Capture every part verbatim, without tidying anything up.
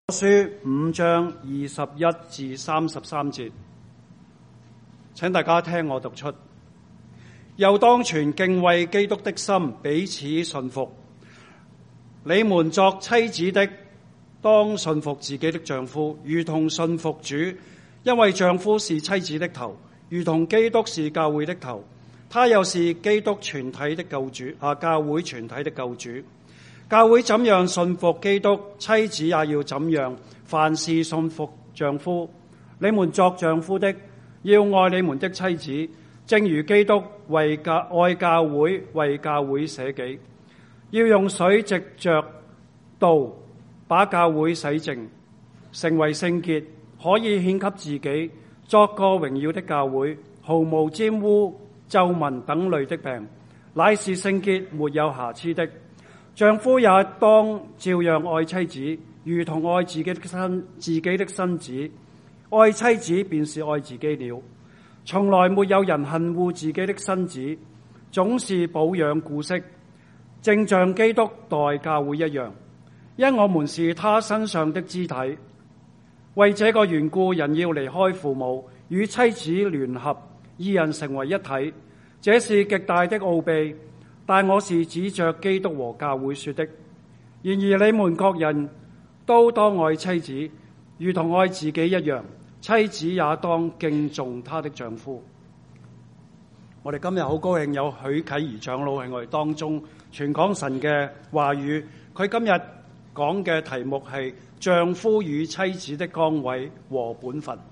書五章二十一至三十三節，請大家聽我讀出。又當存敬畏基督的心，彼此順服。你們作妻子的，當順服自己的丈夫，如同順服主，因為丈夫是妻子的頭，如同基督是教會的頭，他又是基督全體的救主，啊，教會全體的救主。教會怎樣順服基督，妻子也要怎樣，凡事順服丈夫。你們作丈夫的，要愛你們的妻子，正如基督為教愛教會，為教會捨己，要用水藉着道把教會洗淨，成為聖潔，可以獻給自己，作個榮耀的教會，毫無沾污、皺紋等類的病，乃是聖潔沒有瑕疵的。丈夫也當照樣愛妻子，如同愛自己的身自己的身子。愛妻子便是愛自己了。從來沒有人恨惡自己的身子，總是保養顧惜，正像基督待教會一樣，因我們是他身上的肢體。為這個緣故，人要離開父母，與妻子聯合，二人成為一體。這是極大的奧秘，但我是指着基督和教會說的。然而你們各人都當愛妻子，如同愛自己一樣，妻子也當敬重她的丈夫。我哋今日好高興有許啟儀長老喺我哋當中傳講神嘅話語。佢今日講嘅題目係丈夫與妻子的崗位和本分。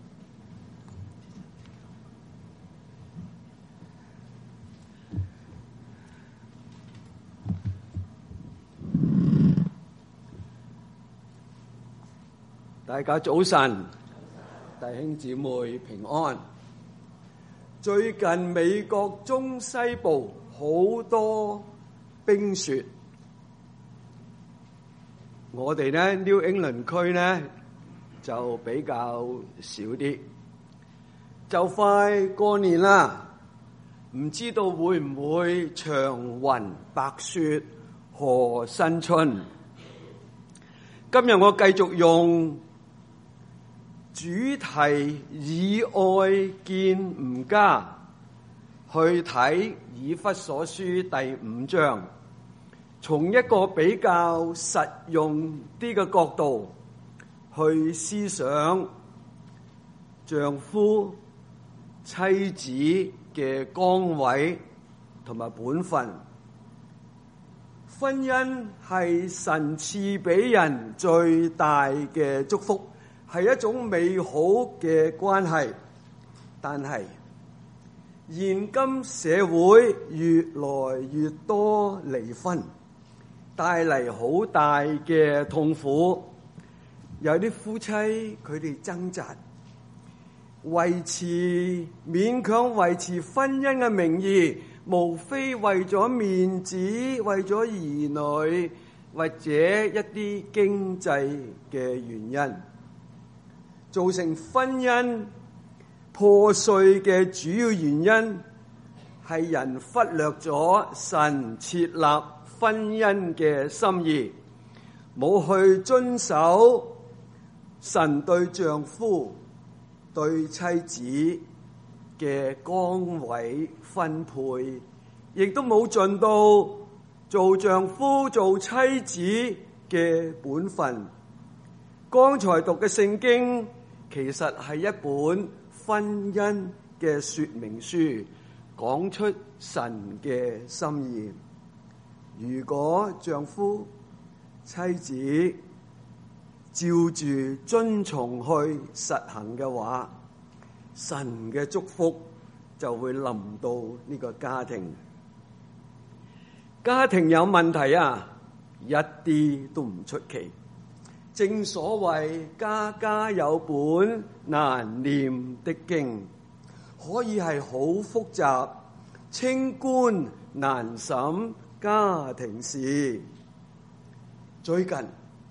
大家早晨，弟兄姊妹平安。最近美國中西部好多冰雪，我哋呢 New England 區呢就比較少啲。就快過年啦，唔知道會唔會長雲白雪賀新春。今日我繼續用主題以愛見吾家去睇以弗所書第五章，從一個比較實用啲嘅角度去思想丈夫妻子嘅崗位同埋本分。婚姻係神賜俾人最大嘅祝福，係一種美好嘅關係，但係現今社會越來越多離婚，帶嚟好大嘅痛苦。有啲夫妻佢哋掙扎，維持勉強維持婚姻嘅名義，無非為咗面子，為咗兒女，或者一啲經濟嘅原因。造成婚姻破碎嘅主要原因係人忽略咗神設立婚姻嘅心意，冇去遵守神對丈夫對妻子嘅崗位分配，亦都冇盡到做丈夫做妻子嘅本分。剛才讀嘅聖經其實係一本婚姻嘅說明書，講出神嘅心意。如果丈夫妻子照住遵從去實行嘅話，神嘅祝福就會臨到呢個家庭。家庭有問題啊，一啲都唔出奇。正所謂家家有本難念的經，可以係好複雜，清官難審家庭事。最近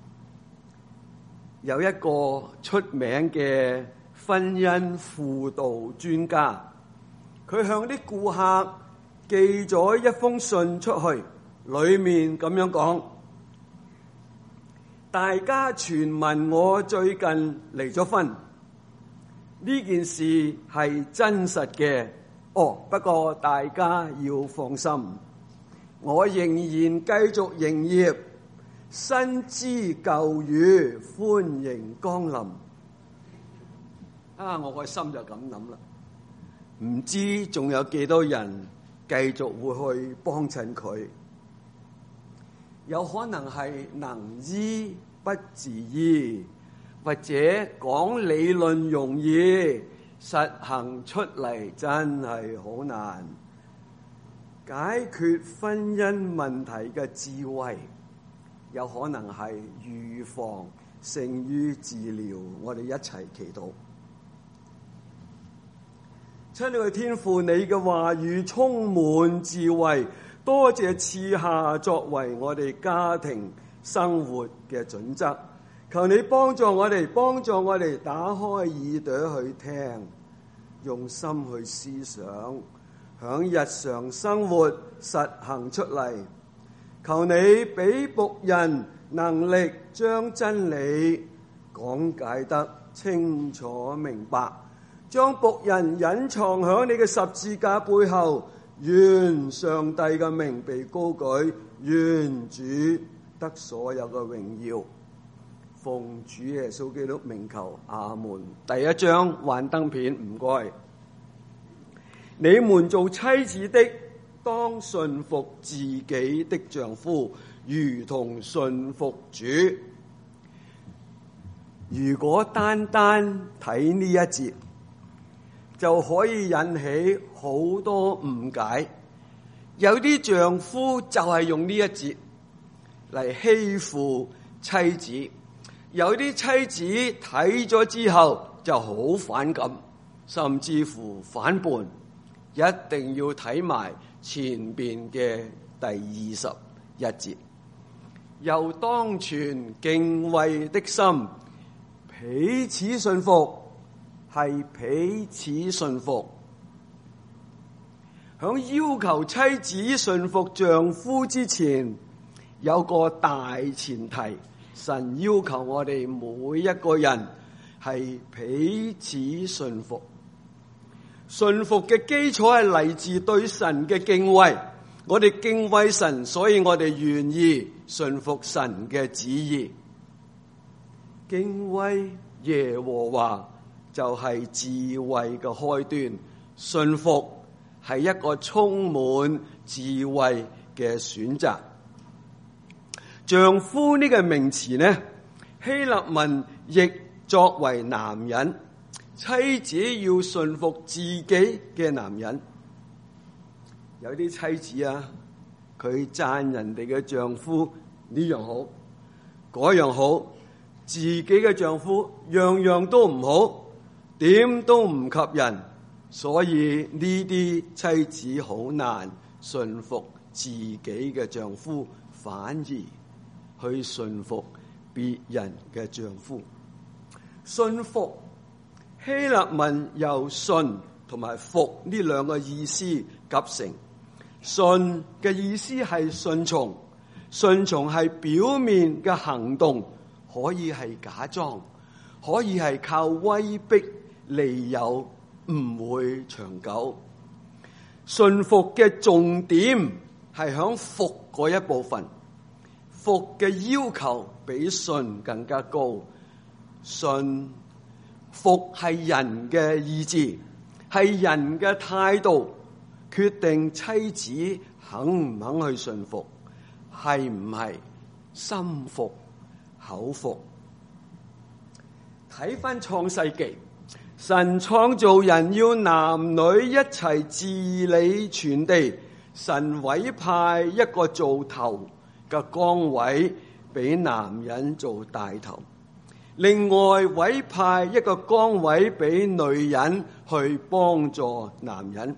有一個出名嘅婚姻輔導專家，佢向啲顧客寄咗一封信出去，裡面咁樣講： 大家傳聞我最近離咗婚，呢件事係真實嘅。哦，不過大家要放心，我仍然繼續營業，新知舊雨，歡迎光臨。啊，我個心就咁諗啦，唔知仲有幾多人繼續會去幫襯佢？有可能係能醫不自醫，或者講理論容易，實行出嚟真係好難。解決婚姻問題嘅智慧，有可能係預防勝於治療。我哋一齊祈禱。親愛嘅天父，你嘅話語充滿智慧，多謝賜下作為我哋家庭生活嘅準則。求你幫助我哋，幫助我哋打開耳朵去聽，用心去思想，響日常生活實行出嚟。求你俾僕人能力將真理講解得清楚明白，將僕人隱藏喺你嘅十字架背後。願上帝嘅名被高舉，願主得所有嘅榮耀。奉主耶穌基督名求，阿門。第一章幻燈片，唔該。你們做妻子的，當順服自己的丈夫，如同順服主。如果單單睇呢一節，就可以引起好多誤解。有啲丈夫就係用呢一節嚟欺負妻子，有啲妻子睇咗之後就好反感，甚至乎反叛。一定要睇埋前邊嘅第二十一節，又當存敬畏的心，彼此順服。係彼此順服，響要求妻子順服丈夫之前，有個大前提，神要求我哋每一個人係彼此順服。順服嘅基礎係嚟自對神嘅敬畏，我哋敬畏神，所以我哋願意順服神嘅旨意。敬畏耶和華就係智慧嘅開端，順服係一個充滿智慧嘅選擇。丈夫呢個名詞呢，希臘文亦作為男人，妻子要順服自己嘅男人。有啲妻子啊，佢讚人哋嘅丈夫呢樣好，嗰樣好，自己嘅丈夫樣樣都唔好，點都唔及人，所以呢啲妻子好難順服自己嘅丈夫，反而去順服別人嘅丈夫。順服希臘文由順同埋服呢兩個意思夾成。順嘅意思係順從，順從係表面嘅行動，可以係假裝，可以係靠威逼利誘，唔會長久。順服嘅重點係響服嗰一部分，服嘅要求比順更加高。順服係人嘅意志，係人嘅態度，決定妻子肯唔肯去順服，係唔係心服口服。睇翻創世記，神創造人要男女一齊治理全地，神委派一個做頭嘅崗位俾男人做帶頭，另外委派一個崗位俾女人去幫助男人。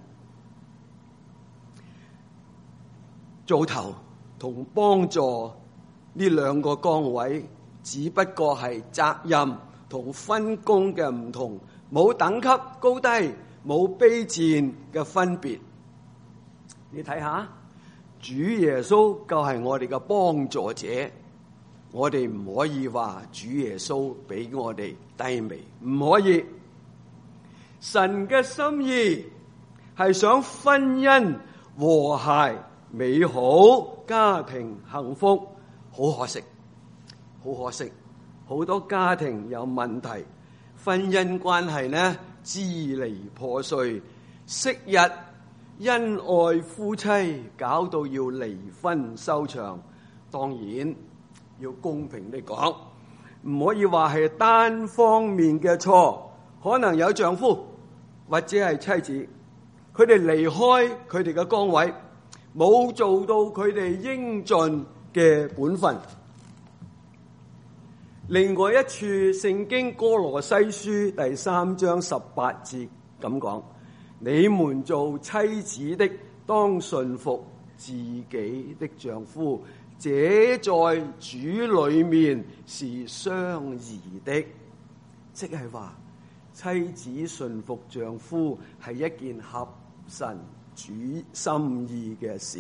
做頭同幫助呢兩個崗位，只不過係責任同分工嘅唔同，冇等級高低，冇卑賤嘅分別。你睇下，主耶穌就係我哋嘅幫助者， 我哋唔可以話主耶穌比我哋低微，唔可以。神嘅心意係想婚姻和諧美好，家庭幸福。好可惜，好可惜，好多家庭有問題，婚姻關係呢支離破碎，昔日恩愛夫妻搞到要離婚收場。當然要公平地講，唔可以話係單方面嘅錯，可能有丈夫或者係妻子，佢哋離開佢哋嘅崗位，冇做到佢哋應盡嘅本分。另外一處聖經歌羅西書第三章十八節咁講：你們做妻子的，當順服自己的丈夫，這在主裏面是相宜的。即係話妻子順服丈夫係一件合神主心意嘅事。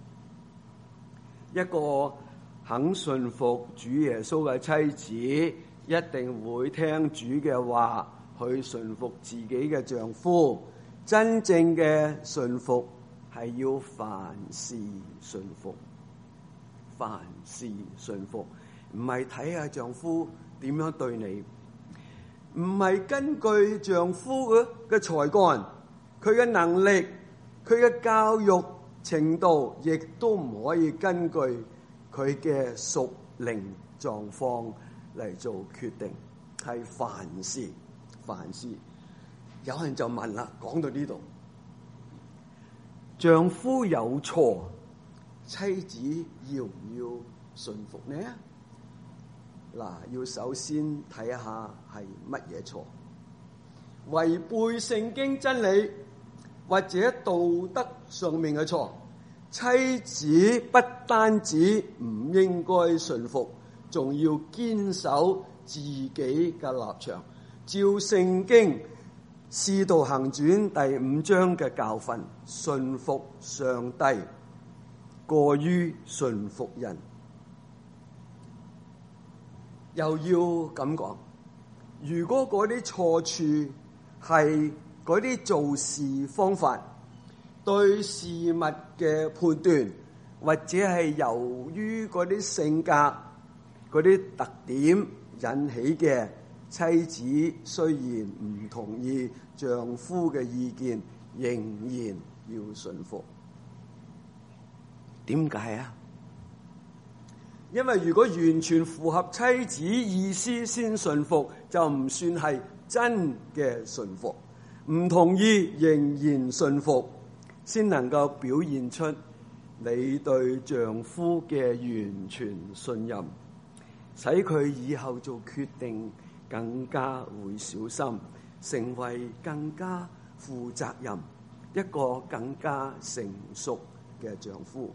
一個肯順服主耶穌嘅妻子，一定會聽主嘅話，去順服自己嘅丈夫。真正嘅順服係要凡事順服，凡事順服，唔係睇下丈夫點樣對你，唔係根據丈夫嘅嘅才幹，佢嘅能力，佢嘅教育程度，亦都唔可以根據佢嘅屬靈狀況嚟做決定，係凡事凡事。有人就問啦，講到呢度，丈夫有錯，妻子要唔要順服呢？嗱，要首先睇下係乜嘢錯，違背聖經真理或者道德上面嘅錯。妻子不單止唔應該順服，仲要堅守自己嘅立場。照聖經使徒行傳第五章嘅教訓，順服上帝過於順服人。又要咁講，如果嗰啲錯處係嗰啲做事方法，對事物嘅判斷，或者係由於嗰啲性格、嗰啲特點引起嘅，妻子雖然唔同意丈夫嘅意見，仍然要順服。點解啊？因為如果完全符合妻子意思先順服，就唔算係真嘅順服。唔同意仍然順服，先能夠表現出你對丈夫嘅完全信任，使佢以後做決定更加會小心，成為更加負責任，一個更加成熟嘅丈夫。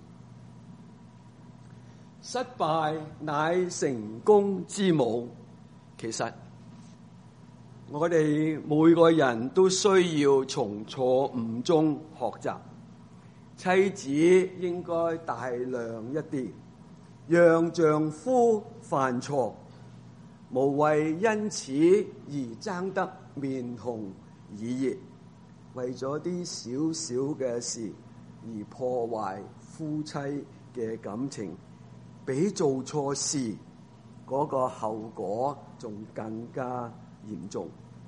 失敗乃成功之母。其實我哋每個人都需要從錯誤中學習。妻子應該大量一啲，讓丈夫犯錯，無謂因此而爭得面紅耳熱，為咗啲少少嘅事而破壞夫妻嘅感情，比做錯事嗰個後果仲更加嚴重。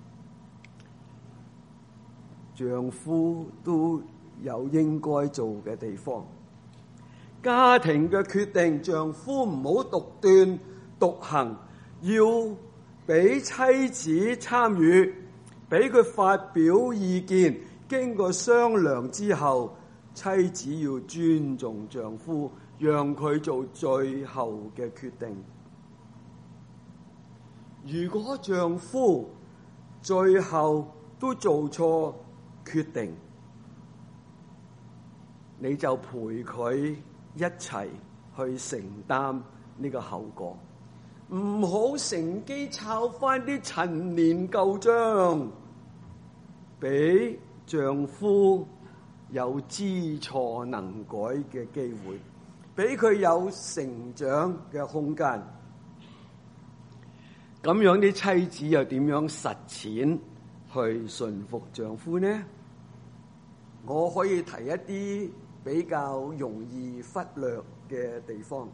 丈夫都有應該做嘅地方，家庭嘅決定，丈夫唔好獨斷獨行，要俾妻子參與，俾佢發表意見，經過商量之後，妻子要尊重丈夫，讓佢做最後嘅決定。如果丈夫最後都做錯決定，你就陪佢一齊去承擔呢個後果，唔好乘機抄翻啲陳年舊賬，俾丈夫有知錯能改嘅機會，俾佢有成長嘅空間。 咁樣啲妻子又點樣實踐去順服丈夫呢？我可以提一啲比較容易忽略嘅地方。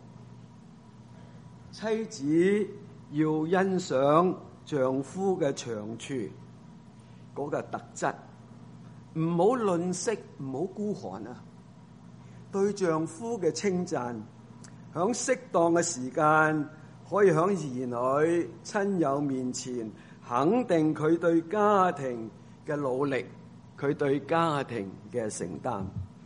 妻子要欣賞丈夫嘅長處，嗰個特質，唔好吝嗇，唔好孤寒啊！對丈夫嘅稱讚，響適當嘅時間，可以響兒女、親友面前肯定佢對家庭嘅努力，佢對家庭嘅承擔。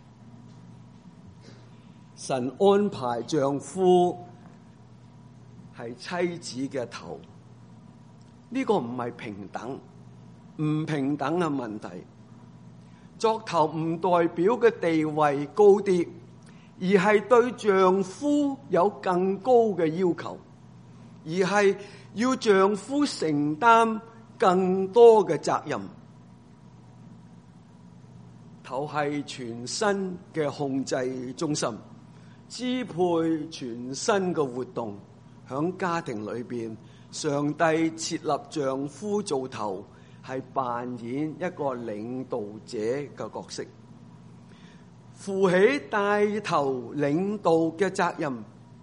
神安排丈夫係妻子嘅頭，呢個唔係平等，唔平等嘅問題。作頭唔代表嘅地位高啲，而係對丈夫有更高嘅要求，而係要丈夫承擔更多嘅責任。頭係全身嘅控制中心，支配全身嘅活動。響家庭裏邊，上帝設立丈夫做頭，係扮演一個領導者嘅角色，負起帶頭領導嘅責任。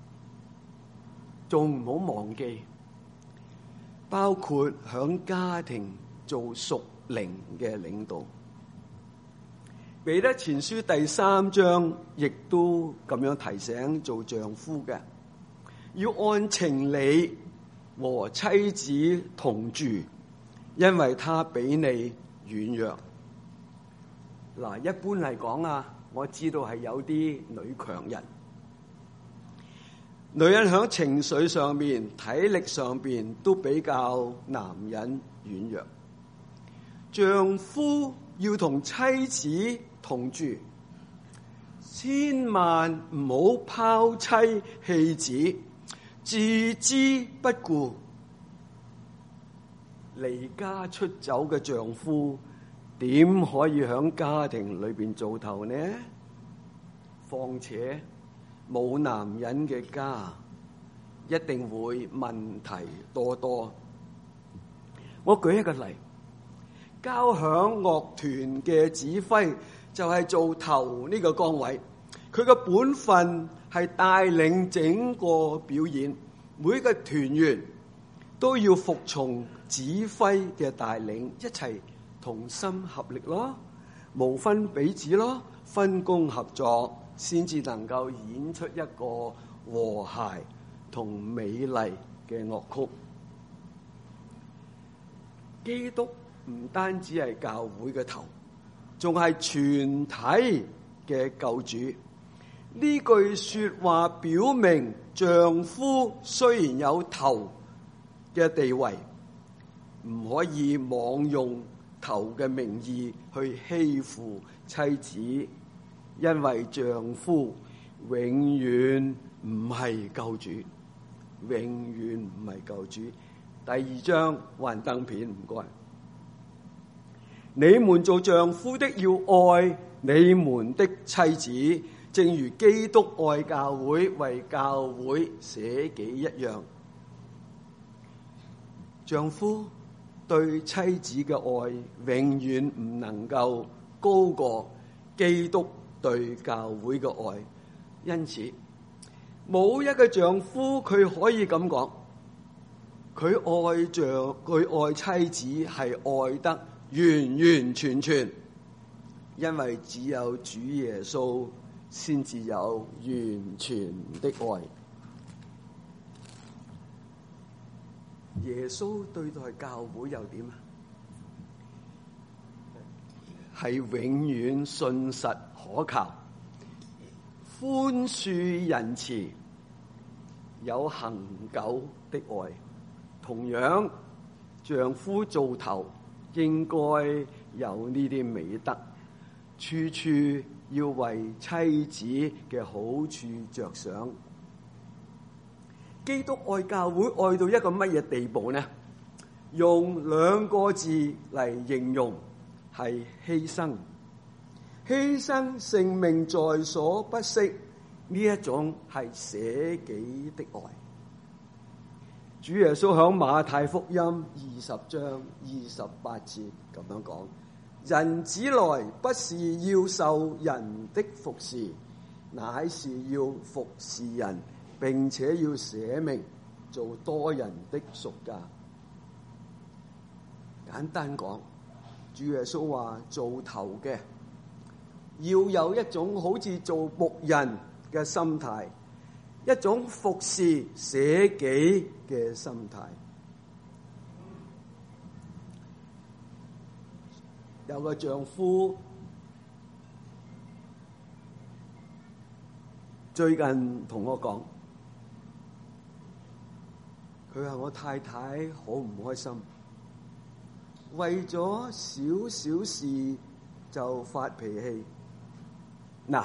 仲唔好忘記，包括響家庭做屬靈嘅領導。彼得前書第三章亦都咁樣提醒做丈夫嘅，要按情理和妻子同住，因為他比你軟弱。嗱，一般嚟講啊，我知道係有啲女強人，女人喺情緒上面、體力上面都比較男人軟弱。丈夫要同妻子同住，千萬唔好拋妻棄子，置之不顧。離家出走嘅丈夫點可以喺家庭裏邊做頭呢？況且冇男人嘅家一定會問題多多。我舉一個例，交響樂團嘅指揮就係做頭呢個崗位，佢嘅本分係帶領整個表演，每個團員都要服從指揮嘅帶領，一齊同心合力咯，無分彼此咯，分工合作，先至能夠演出一個和諧同美麗嘅樂曲。基督唔單止係教會嘅頭，仲係全體嘅救主。呢句說話表明，丈夫雖然有頭嘅地位，唔可以妄用頭嘅名義去欺負妻子，因為丈夫永遠唔係救主，永遠唔係救主。第二章幻燈片，唔該。你們做丈夫的要愛你們的妻子，正如基督愛教會，為教會捨己一樣。丈夫對妻子嘅愛永遠唔能夠高過基督對教會嘅愛，因此冇一個丈夫佢可以咁講，佢愛着佢愛妻子係愛得完完全全，因為只有主耶穌先至有完全的愛。耶穌對待教會又點啊？係永遠信實可靠，寬恕仁慈，有恆久的愛。同樣，丈夫做頭應該有呢啲美德，處處要為妻子嘅好處着想。基督愛教會愛到一個乜嘢地步呢？用兩個字嚟形容，係犧牲。犧牲性命在所不惜，呢一種係捨己的愛。 主耶穌響馬太福音二十章二十八節咁樣講：人子來不是要受人的服侍，乃是要服侍人，並且要捨命做多人的贖價。簡單講，主耶穌話做頭嘅要有一種好似做牧人嘅心態，一種服侍捨己嘅心態。有個丈夫最近同我講，佢話我太太好唔開心，為咗少少事就發脾氣。嗱，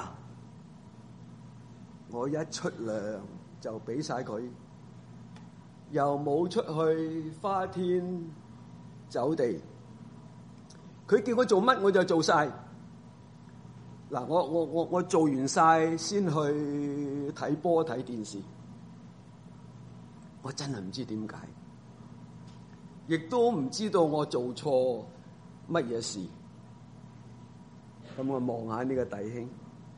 我一出糧就俾晒佢，又冇出去花天酒地，佢叫我做乜我就做晒。嗱，我我我我做完晒先去睇波睇電視，我真係唔知點解，亦都唔知道我做錯乜嘢事。咁我望下呢個弟兄，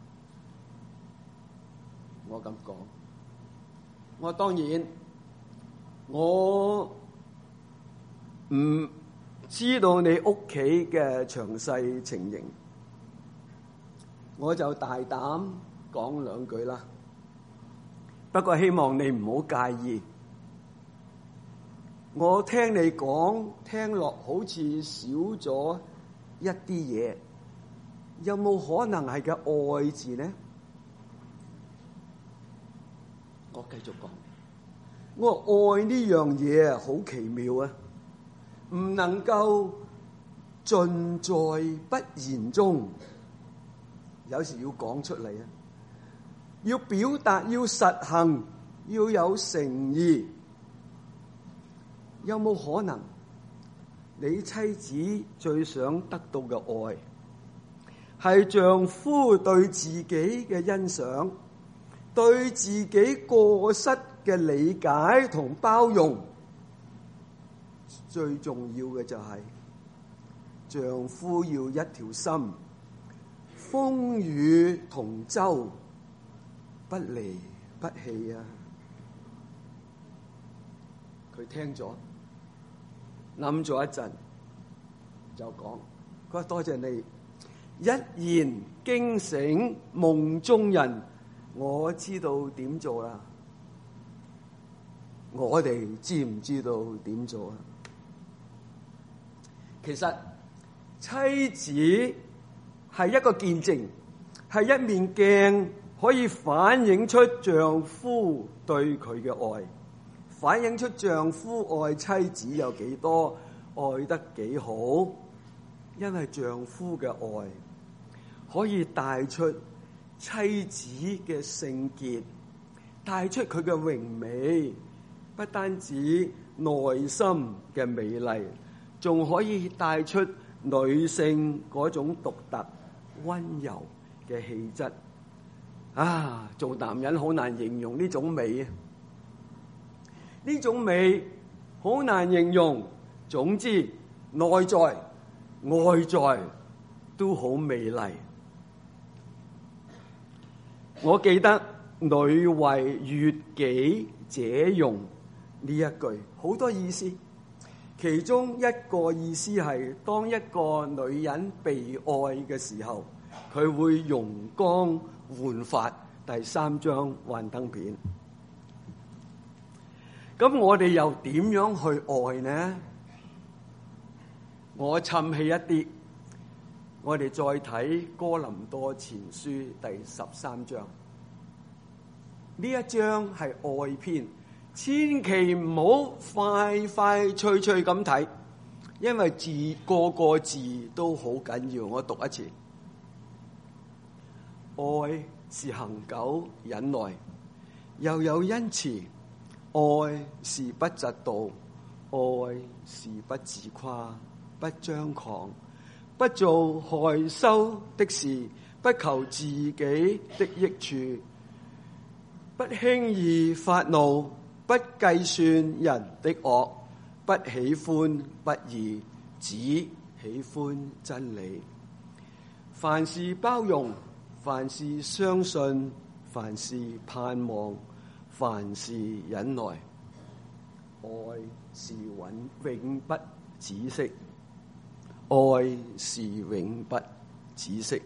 我咁講，我當然我唔知道你屋企嘅詳細情形，我就大膽講兩句啦。不過希望你唔好介意，我聽你講聽落好似少咗一啲嘢，有冇可能係個愛字呢？我繼續講，我話愛呢樣嘢啊，好奇妙啊，唔能夠盡在不言中，有時要講出嚟啊，要表達，要實行，要有誠意。有冇可能你妻子最想得到嘅愛，係丈夫對自己嘅欣賞，對自己過失嘅理解同包容？最重要嘅就係丈夫要一條心，風雨同舟，不離不棄啊！佢聽咗，諗咗一陣，就講：佢話多謝你一言驚醒夢中人，我知道點做啦。我哋知唔知道點做啊？其實妻子係一個見證，係一面鏡，可以反映出丈夫對佢嘅愛，反映出丈夫愛妻子有幾多，愛得幾好。因為丈夫嘅愛可以帶出妻子嘅聖潔，帶出佢嘅榮美，不單止內心嘅美麗，仲可以帶出女性嗰種獨特溫柔嘅氣質。啊，做男人好難形容呢種美啊！呢種美好難形容，總之內在外在都好美麗。我記得女為悅己者容呢一句好多意思，其中一個意思係當一個女人被愛嘅時候，佢會容光煥發。第三張幻燈片。咁我哋又點樣去愛呢？我氹氣一啲，我哋再睇哥林多前書第十三章。呢一章係愛篇，千祈唔好快快脆脆咁睇，因為字個個字都好緊要。我讀一次：愛是恒久忍耐，又有恩慈；愛是不嫉妒，愛是不自誇，不張狂，不做害羞的事，不求自己的益處，不輕易發怒， 不計算人的惡，不喜歡不義，只喜歡真理。凡事包容，凡事相信，凡事盼望，凡事忍耐。愛是永永不止息，愛是永不止息。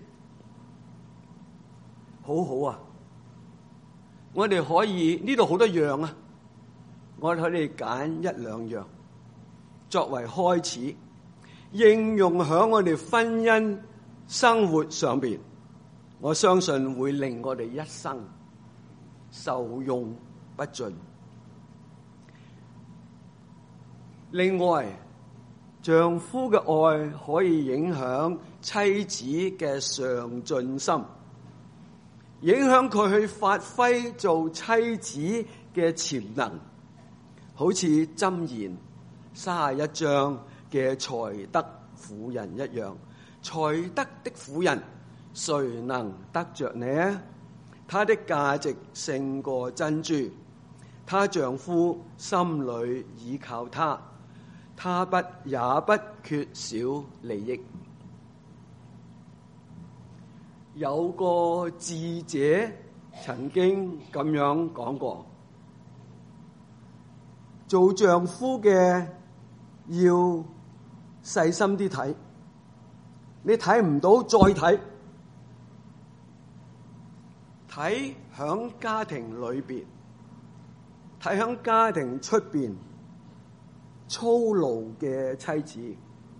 好好啊！我哋可以呢度好多樣啊，我哋可以揀一兩樣作為開始，應用喺我哋婚姻生活上邊，我相信會令我哋一生受用不盡。另外，丈夫嘅愛可以影響妻子嘅上進心，影響佢去發揮做妻子嘅潛能，好似箴言三十一章嘅才德婦人一樣。才德的婦人，誰能得着呢？她的價值勝過珍珠，她丈夫心裏倚靠她，她不也不缺少利益。有個智者曾經咁樣講過，做丈夫嘅要細心啲睇，你睇唔到再睇，睇響家庭裏邊，睇響家庭出邊操勞嘅妻子，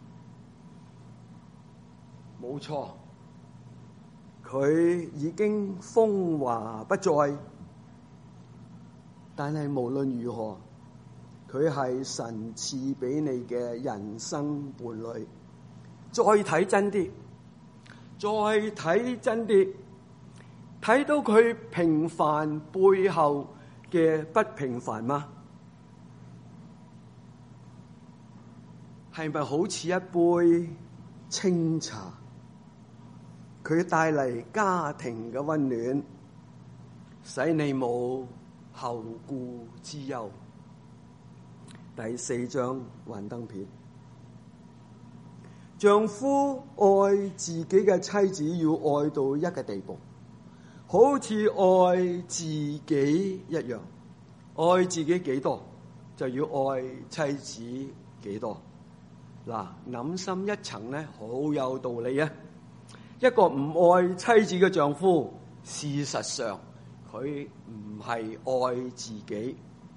冇錯，佢已經風華不再，但係無論如何，佢係神賜俾你嘅人生伴侶。再睇真啲，再睇真啲，睇到佢平凡背後嘅不平凡嗎？係咪好似一杯清茶？佢帶嚟家庭嘅溫暖，使你冇後顧之憂。第四章幻燈片。丈夫愛自己嘅妻子要愛到一個地步，好似愛自己一樣。愛自己幾多，就要愛妻子幾多。嗱，諗深一層咧，好有道理啊！一個唔愛妻子嘅丈夫，事實上佢唔係愛自己。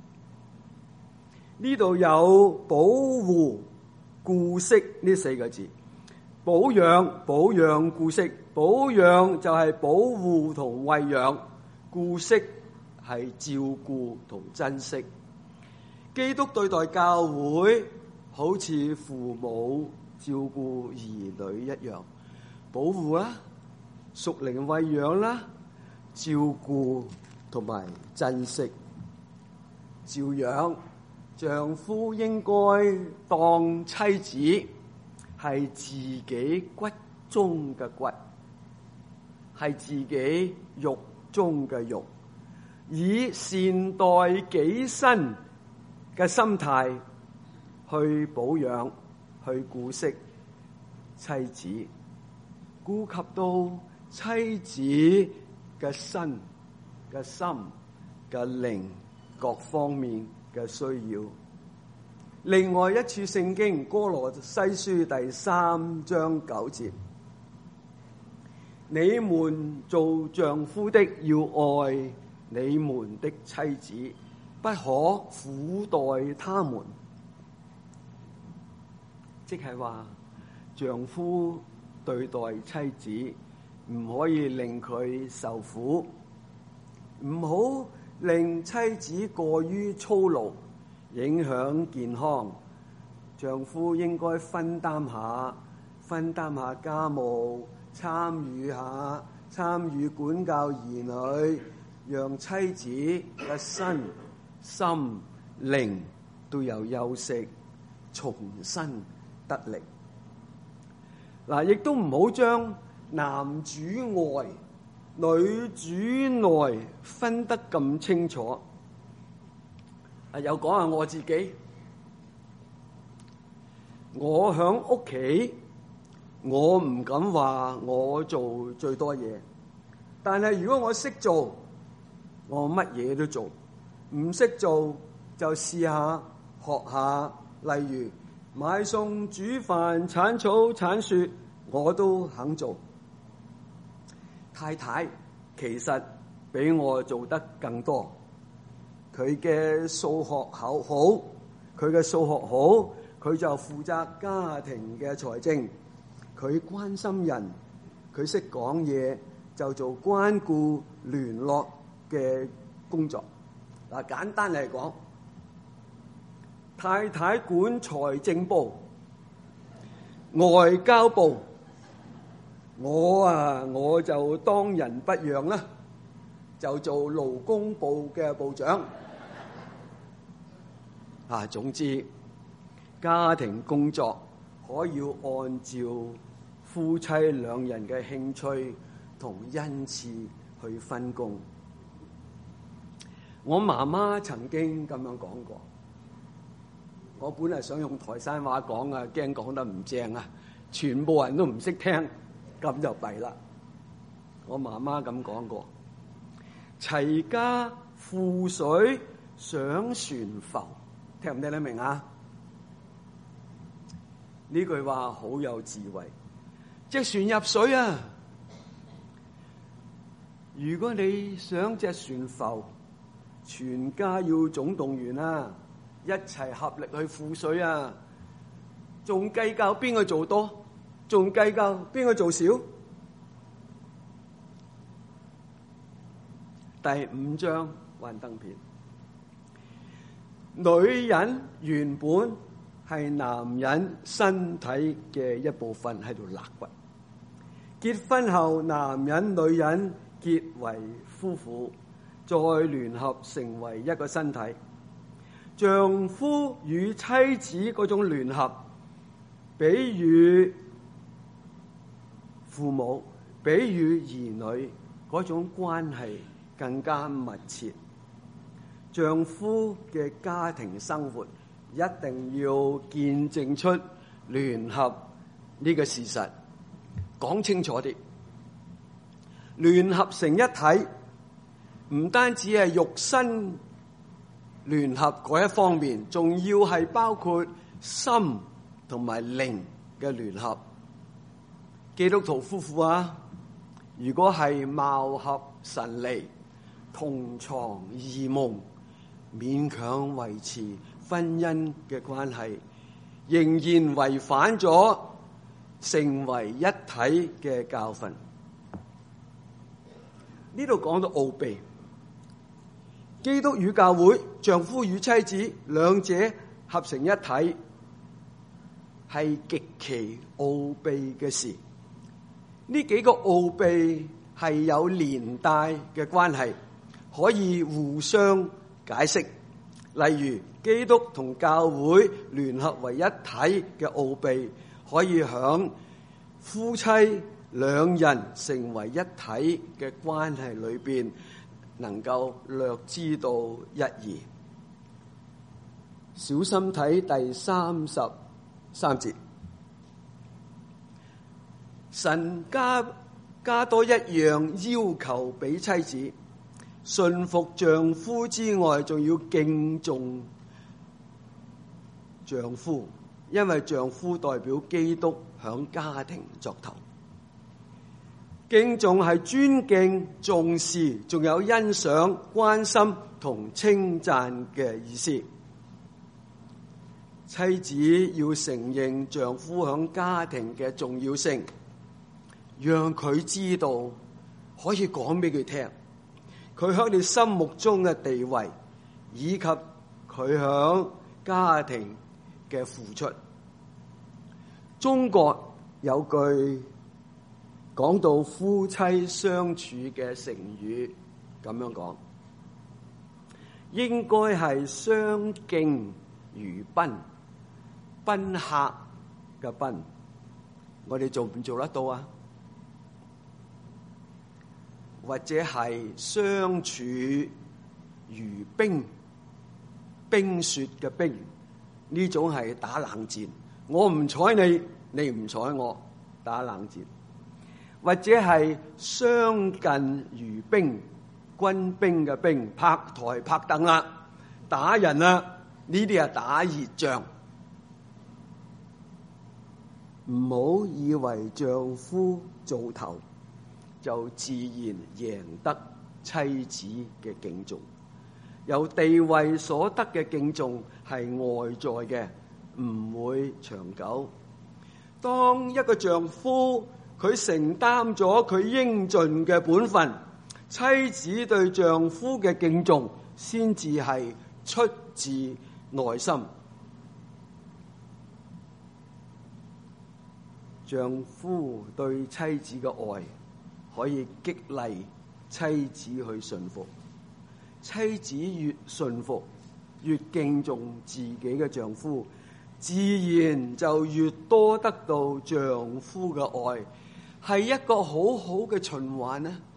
呢度有保護、顧惜呢四個字，保養、保養、顧惜。保養就係保護同餵養，顧惜係照顧同珍惜。基督對待教會好似父母照顧兒女一樣，保護啦、屬靈餵養啦、照顧同埋珍惜。照樣，丈夫應該當妻子係自己骨中嘅骨，係自己肉中嘅肉，以善待己身嘅心態去保養、去顧惜妻子，顧及到妻子嘅身、嘅心、嘅靈各方面嘅需要。另外一處聖經歌羅西書第三章九節，你們做丈夫的要愛你們的妻子，不可苦待他們。即係話，丈夫對待妻子唔可以令佢受苦，唔好令妻子過於操勞，影響健康。丈夫應該分擔下，分擔下家務，參與下，參與管教兒女，讓妻子嘅身心靈都有休息，重新得力。嗱，亦都唔好將男主外女主內分得咁清楚。 啊，又講下我自己，我響屋企，我唔敢話我做最多嘢，但係如果我識做，我乜嘢都做；唔識做就試下學下，例如買餸、煮飯、鏟草、鏟樹，我都肯做。太太其實比我做得更多，佢嘅數學好好，佢嘅數學好，佢就負責家庭嘅財政，佢關心人，佢識講嘢，就做關顧聯絡嘅工作。嗱，簡單嚟講，太太管財政部、外交部，我啊我就當仁不讓啦，就做勞工部嘅部長。啊，總之家庭工作可以按照夫妻兩人嘅興趣同恩賜去分工。我媽媽曾經咁樣講過，我本嚟想用台山話講啊，驚講得唔正啊，全部人都唔識聽，咁就弊啦。我媽媽咁講過：齊家富水上船浮，聽唔聽得明啊？呢句話好有智慧。隻船入水啊，如果你想隻船浮，全家要總動員啊，一齊合力去富水啊，仲計較邊個做多，仲計較邊個做少。第五章幻燈片，女人原本係男人身體嘅一部分喺度肋骨，結婚後男人女人結為夫婦，再聯合成為一個身體。丈夫與妻子嗰種聯合，比喻父母，比喻兒女嗰種關係更加密切。丈夫嘅家庭生活一定要見證出聯合呢個事實，講清楚啲。聯合成一體，唔單止係肉身聯合嗰一方面，仲要係包括心同埋靈嘅聯合。基督徒夫婦啊，如果係貌合神離、同床異夢，勉強維持婚姻嘅關係，仍然違反咗成為一體嘅教訓。呢度講到奧秘，基督與教會，丈夫與妻子，兩者合成一體，係極其奧秘嘅事。呢幾個奧秘係有連帶嘅關係，可以互相解釋。例如基督同教會聯合為一體嘅奧秘，可以響夫妻兩人成為一體嘅關係裏邊，能夠略知道一二。小心睇第三十三節，神加加多一樣要求俾妻子，順服丈夫之外，仲要敬重丈夫，因為丈夫代表基督響家庭作頭。敬重係尊敬、重視，仲有欣賞、關心同稱讚嘅意思。妻子要承認丈夫響家庭嘅重要性，讓佢知道，可以講俾佢聽，佢響你心目中嘅地位，以及佢響家庭嘅付出。中國有句講到夫妻相處嘅成語，咁樣講，應該係相敬如賓，賓客嘅賓。我哋做唔做得到啊？或者係相處如賓， 冰雪嘅冰，呢種係打冷戰，我唔睬你，你唔睬我，打冷戰。或者係相近如冰，軍兵嘅兵，拍台拍凳啦，打人啦，呢啲係打熱仗。唔好以為丈夫做頭就自然贏得妻子嘅敬重，由地位所得嘅敬重係外在嘅，唔會長久。當一個丈夫佢承擔咗佢應盡嘅本分，妻子對丈夫嘅敬重先至係出自內心。丈夫對妻子嘅愛可以激勵妻子去順服，妻子越順服，越敬重自己嘅丈夫，自然就越多得到丈夫嘅愛，係一個好好嘅循環啊！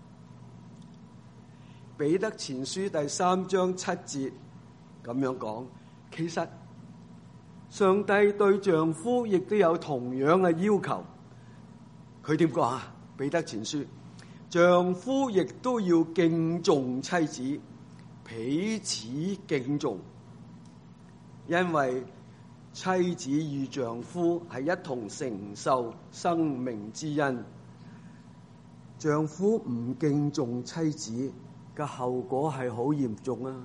彼得前書第三章七節咁樣講，其實上帝對丈夫亦都有同樣嘅要求。佢點講啊？彼得前書，丈夫亦都要敬重妻子，彼此敬重，因為妻子與丈夫係一同承受生命之恩。丈夫唔敬重妻子嘅後果係好嚴重啊！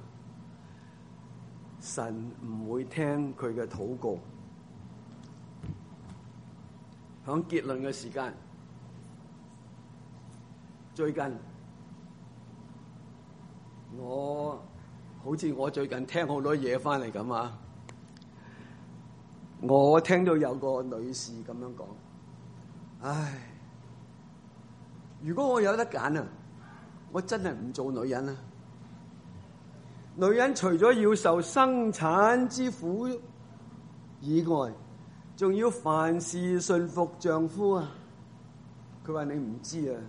神唔會聽佢嘅禱告。響結論嘅時間，最近我好似我最近聽好多嘢翻嚟咁啊！我聽到有個女士咁樣講：唉，如果我有得揀啊，我真係唔做女人啊！女人除咗要受生產之苦以外，仲要凡事順服丈夫啊！佢話你唔知啊，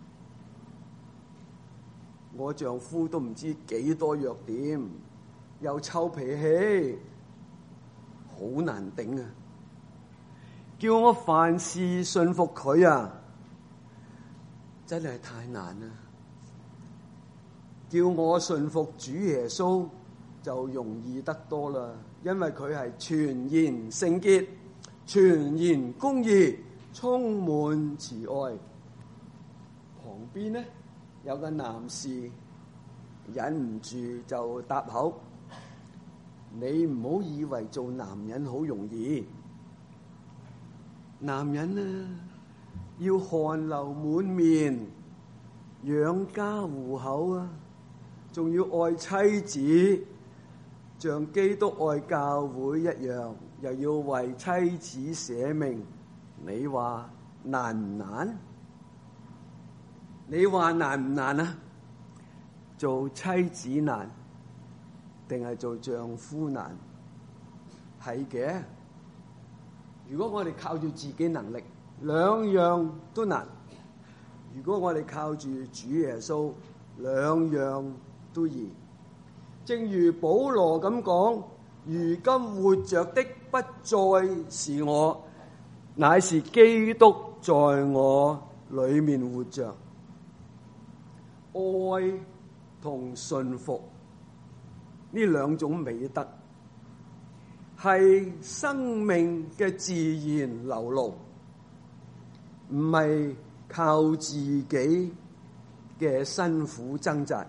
我丈夫都唔知幾多弱點，又臭脾氣，好難頂啊！叫我凡事順服佢啊，真係太難啦！叫我順服主耶穌就容易得多啦，因為佢係全然聖潔、全然公義、充滿慈愛。旁邊呢有個男士忍唔住就答口：你唔好以為做男人好容易，男人啊要汗流滿面養家糊口啊，仲要愛妻子，像基督愛教會一樣，又要為妻子捨命。你話難唔難？你話難唔難啊？做妻子難，定係做丈夫難？係嘅。如果我哋靠住自己能力，兩樣都難；如果我哋靠住主耶穌，兩樣都易。正如保羅咁講：如今活着的不再是我，乃是基督在我裏面活着。愛同順服呢兩種美德，係生命嘅自然流露，唔係靠自己嘅辛苦掙扎。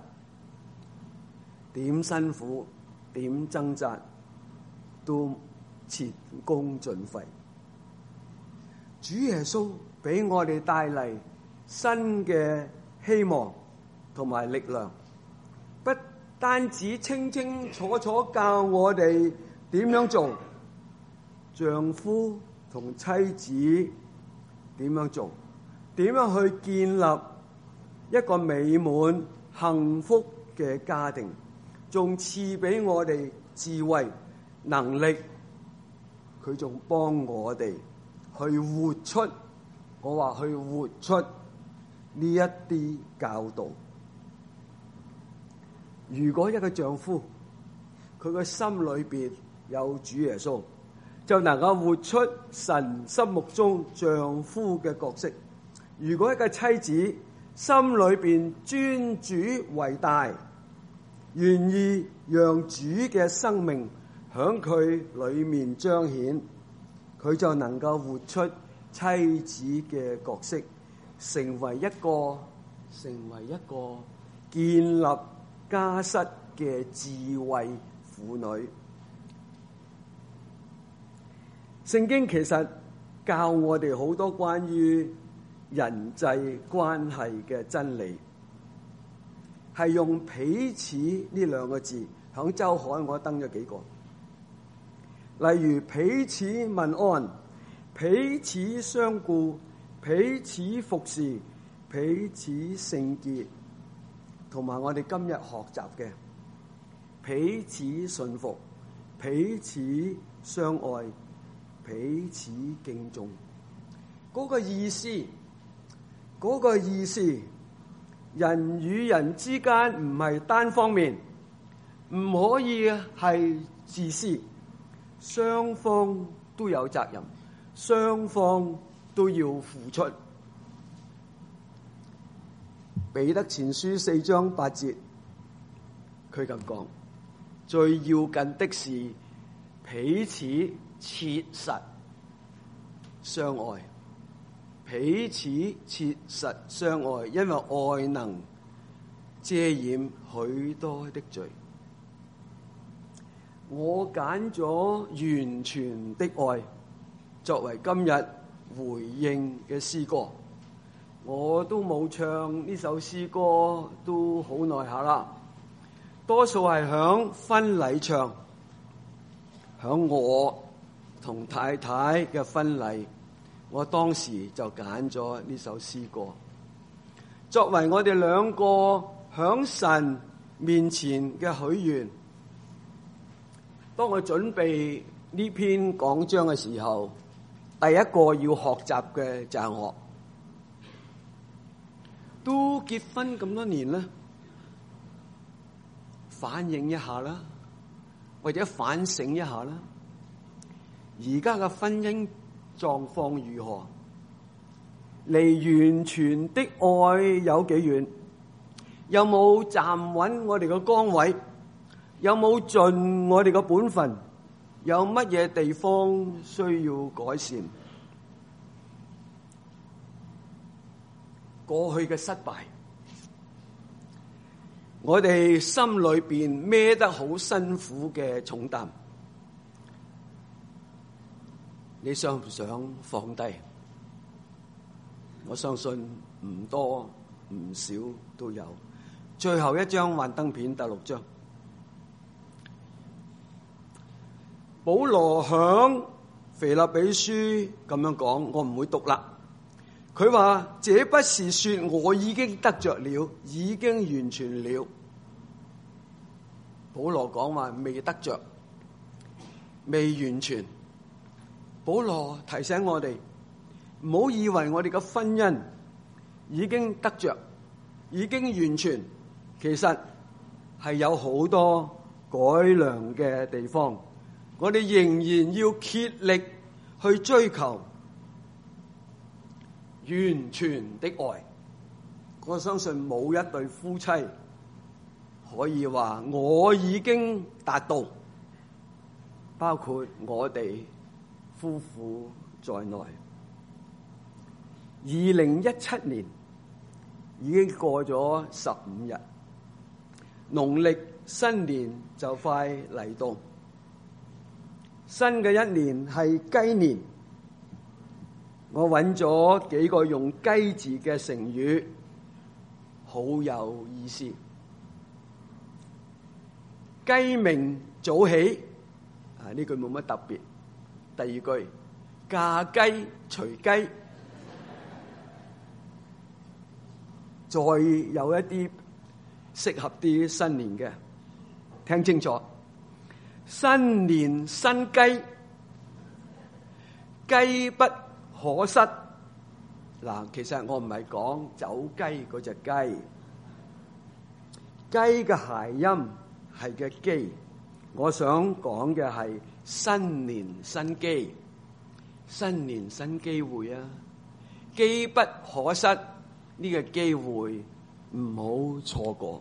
點辛苦點掙扎都前功盡廢。主耶穌俾我哋帶嚟新嘅希望同埋力量，不單止清清楚楚教我哋點樣做，丈夫同妻子點樣做，點樣去建立一個美滿幸福嘅家庭，仲賜俾我哋智慧能力，佢仲幫我哋去活出，我話去活出呢一啲教導。如果一個丈夫佢嘅心裏邊有主耶穌，就能夠活出神心目中丈夫嘅角色。如果一個妻子心裏邊尊主為大，願意讓主嘅生命響佢裏面彰顯，佢就能夠活出妻子嘅角色，成為一個成為一個建立家室嘅智慧婦女。聖經其實教我哋好多關於人際關係嘅真理，係用彼此呢兩個字，響周刊我登咗幾個，例如彼此問安、彼此相顧、彼此服侍、彼此聖潔，同埋我哋今日學習嘅彼此順服、彼此相愛、彼此敬重。嗰個意思，嗰個意思，人與人之間唔係單方面，唔可以係自私，雙方都有責任，雙方都要付出。彼得前書四章八節，佢咁講：最要緊的是彼此切實相愛，彼此切實相愛，因為愛能遮掩許多的罪。我揀咗完全的愛作為今日回應嘅詩歌，我都冇唱呢首詩歌都好耐下啦，多數係響婚禮唱，響我同太太嘅婚禮，我當時就揀咗呢首詩歌，作為我哋兩個響神面前嘅許願。當我準備呢篇講章嘅時候，第一個要學習嘅就係我，都結婚咁多年啦，反映一下啦，或者反省一下啦，而家嘅婚姻狀況如何？離完全的愛有幾遠？有冇站穩我哋嘅崗位？有冇盡我哋嘅本分？有乜嘢地方需要改善？過去嘅失敗，我哋心裏邊孭得好辛苦嘅重擔，你想唔想放低？我相信唔多唔少都有。最後一張幻燈片，第六章，保羅響腓立比書咁樣講，我唔會讀啦。佢話：這不是說我已經得着了，已經完全了。保羅講話未得着，未完全。保羅提醒我哋，唔好以為我哋嘅婚姻已經得着，已經完全，其實係有好多改良嘅地方。我哋仍然要竭力去追求完全的愛。我相信冇一對夫妻可以話我已經達到，包括我哋夫婦在內。二零一七年已經過咗十五日，農曆新年就快嚟到。新嘅一年係雞年，我揾咗幾個用雞字嘅成語，好有意思。雞鳴早起，啊呢句冇乜特別。第二句，嫁雞隨雞，再有一啲適合啲新年嘅，聽清楚。新年新雞，雞不可失。嗱，其實我唔係講走雞嗰隻雞，雞嘅諧音係嘅雞， 我想講嘅係新年新機，新年新機會啊！機不可失，呢個機會唔好錯過。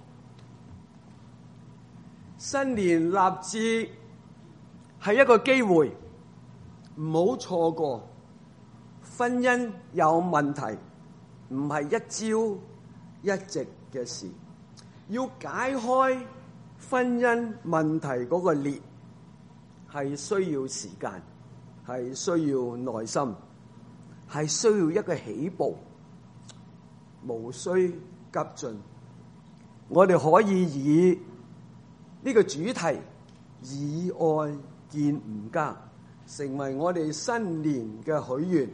新年立志係一個機會，唔好錯過。婚姻有問題，唔係一朝一夕嘅事，要解開婚姻問題嗰個裂，係需要時間，係需要耐心，係需要一個起步，無需急進。我哋可以以呢個主題以愛建吾家，成為我哋新年嘅許願，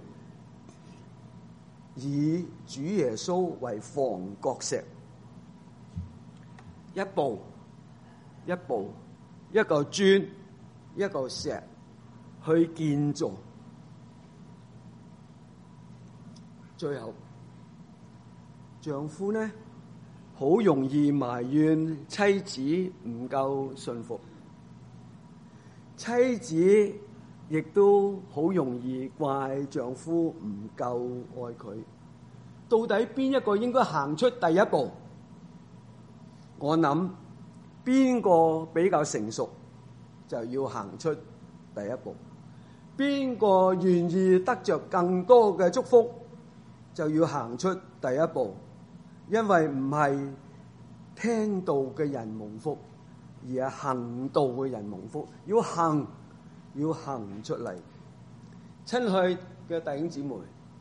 以主耶穌為房角石，一步一步，一嚿磚一嚿石去建造。最後，丈夫呢，好容易埋怨妻子唔夠順服，妻子亦都好容易怪丈夫唔夠愛佢。到底邊一個應該行出第一步？我諗邊個比較成熟，就要行出第一步。邊個願意得着更多嘅祝福，就要行出第一步。因為唔係聽道嘅人蒙福，而係行道嘅人蒙福。要行，要行出嚟。親愛嘅弟兄姊妹，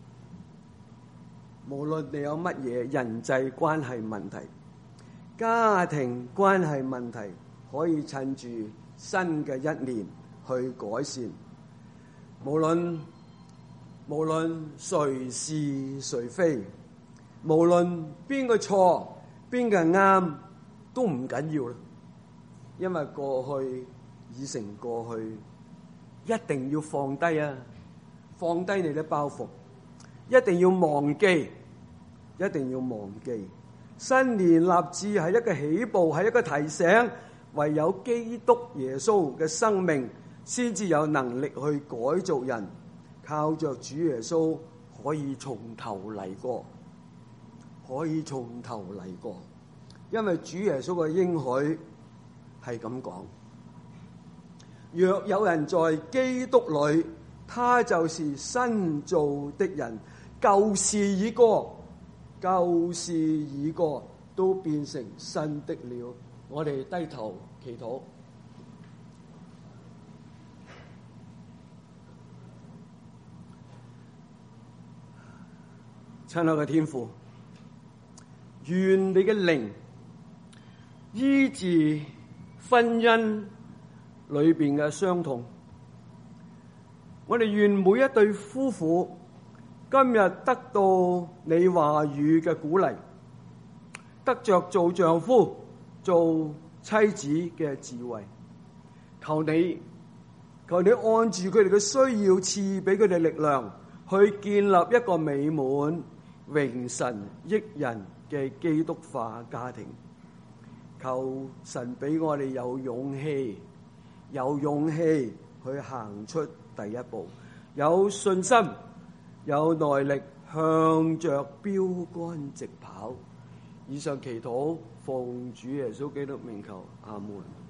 無論你有乜嘢人際關係問題、家庭關係問題，可以趁住新嘅一年去改善。無論無論誰是誰非，無論邊個錯邊個啱，都唔緊要啦。因為過去已成過去，一定要放低啊！放低你嘅包袱，一定要忘記，一定要忘記。新年立志係一個起步，係一個提醒。唯有基督耶穌嘅生命，先至有能力去改造人。靠着主耶穌，可以從頭嚟過，可以從頭嚟過。因為主耶穌嘅應許係咁講：若有人在基督裏，他就是新造的人，舊事已過，舊事已過，都變成新的了。我哋低頭祈禱。親愛嘅天父，願你嘅靈醫治婚姻裏邊嘅傷痛。我哋願每一對夫婦今日得到你話語嘅鼓勵，得着做丈夫、做妻子嘅智慧。求你，求你按住佢哋嘅需要，賜俾佢哋力量，去建立一個美滿、榮神益人嘅基督化家庭。求神俾我哋有勇氣，有勇氣去行出第一步，有信心，有耐力，向着標杆直跑。以上祈禱，奉主耶穌基督名求，阿門。